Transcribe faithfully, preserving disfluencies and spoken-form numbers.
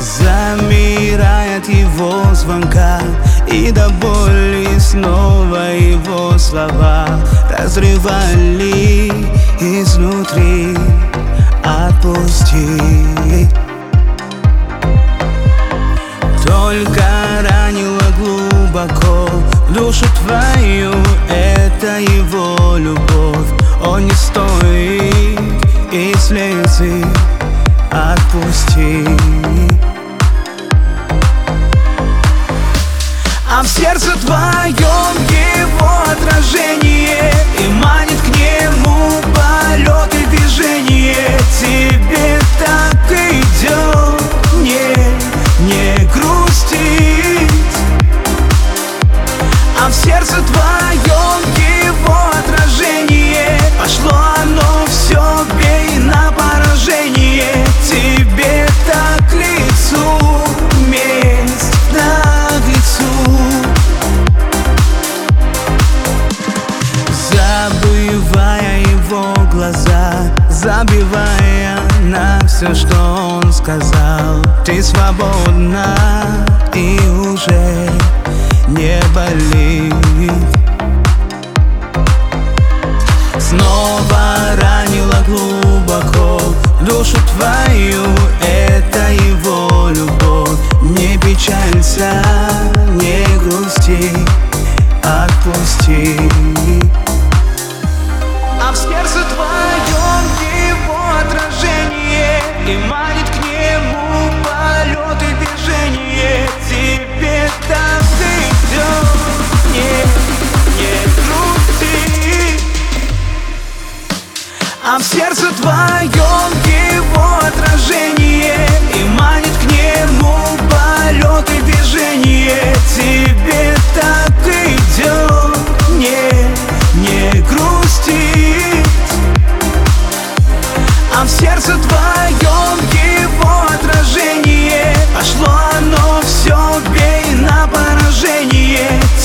замирая от его звонка, и до боли снова его слова разрывали изнутри. Отпусти. Только ранила глубоко душу твою, это его любовь. Он не стоит и слезы. Отпусти. А в сердце твоем его отражение, и манит к нему полет и движение. Тебе так идет не, не грустить. А в сердце твоем его отражение, пошло оно все, бей на поражение. Тебе так к лицу месть на лицу. Забывая его глаза, забивая на все, что он сказал, ты свободна и уже не болит. Снова ранила глубоко душу твою, это его любовь. Не печалься, не грусти, отпусти. А в сердце твоем его отражение, и манит к нему полет и движение. Тебе так идет не, не грусти. А в сердце твоем его отражение, и манит к нему полет и движение. Тебе так идет не, не грустить. А в сердце твоем его отражение, пошло оно все, бей на поражение.